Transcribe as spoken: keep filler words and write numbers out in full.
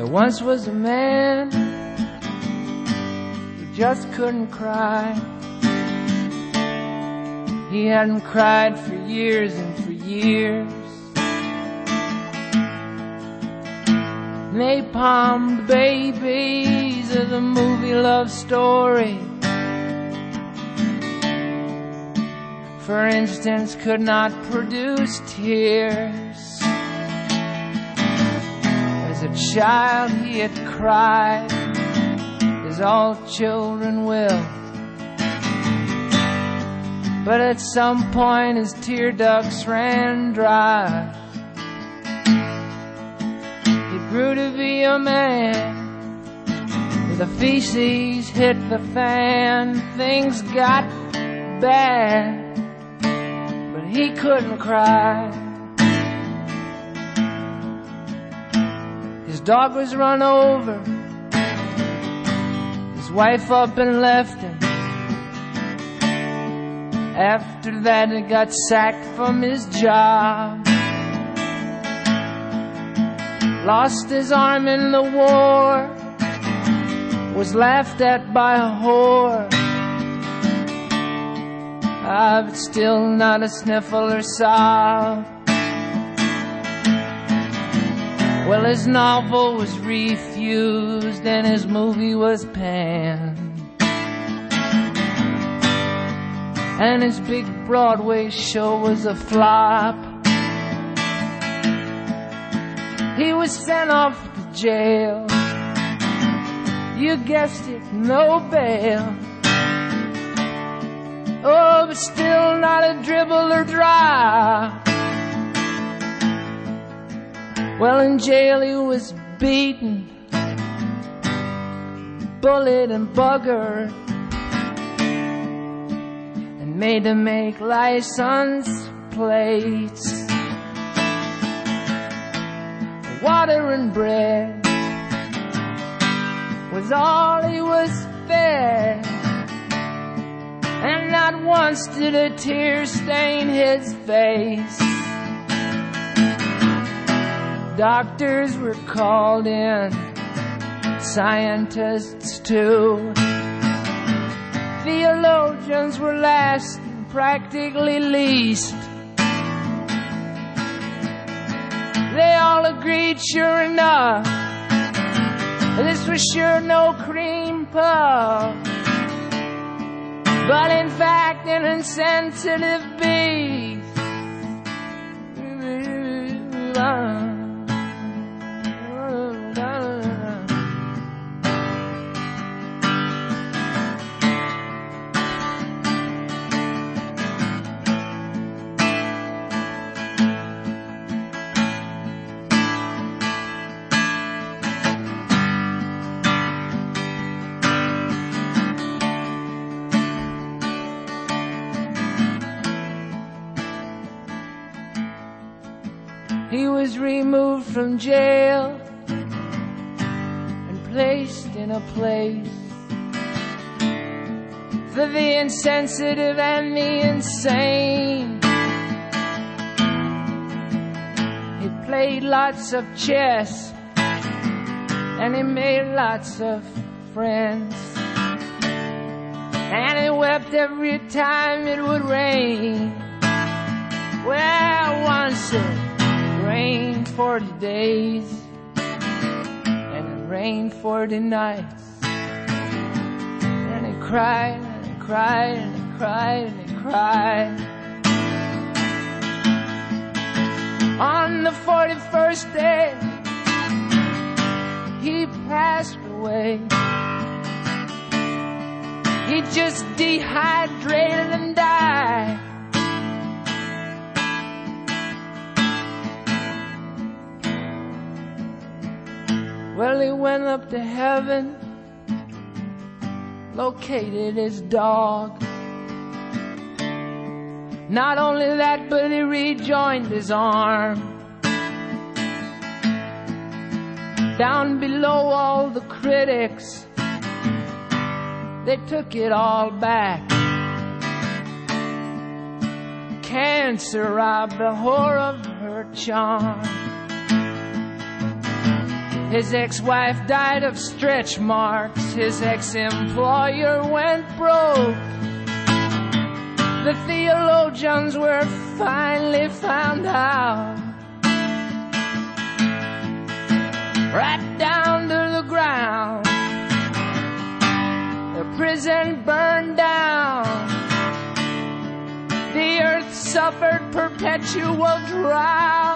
There once was a man who just couldn't cry. He hadn't cried for years and for years. Napalm babies of the movie Love Story, for instance, could not produce tears. As a child he had cried, as all children will. But at some point his tear ducts ran dry. He grew to be a man. The feces hit the fan. Things got bad, but he couldn't cry. His dog was run over. His wife up and left him. After that he got sacked from his job. Lost his arm in the war. Was laughed at by a whore. Ah, but still not a sniffle or sob. Well, his novel was refused and his movie was panned. And his big Broadway show was a flop. He was sent off to jail. You guessed it, no bail. Oh, but still not a dribble or drop. Well, in jail he was beaten, bullied and buggered, and made to make license plates. Water and bread was all he was fed, and not once did a tear stain his face. Doctors were called in, scientists too. Theologians were last and practically least. They all agreed, sure enough, this was sure no cream puff, but in fact an insensitive beast. He was removed from jail and placed in a place for the insensitive and the insane. He played lots of chess and he made lots of friends, and he wept every time it would rain. Well, once it rained forty days and it rained forty nights, and he cried and he cried and he cried and he cried. On the forty-first day he passed away. He just dehydrated and died. Well, he went up to heaven, located his dog. Not only that, but he rejoined his arm. Down below, all the critics, they took it all back. Cancer robbed the whore of her charm. His ex-wife died of stretch marks. His ex-employer went broke. The theologians were finally found out, right down to the ground. The prison burned down. The earth suffered perpetual drought.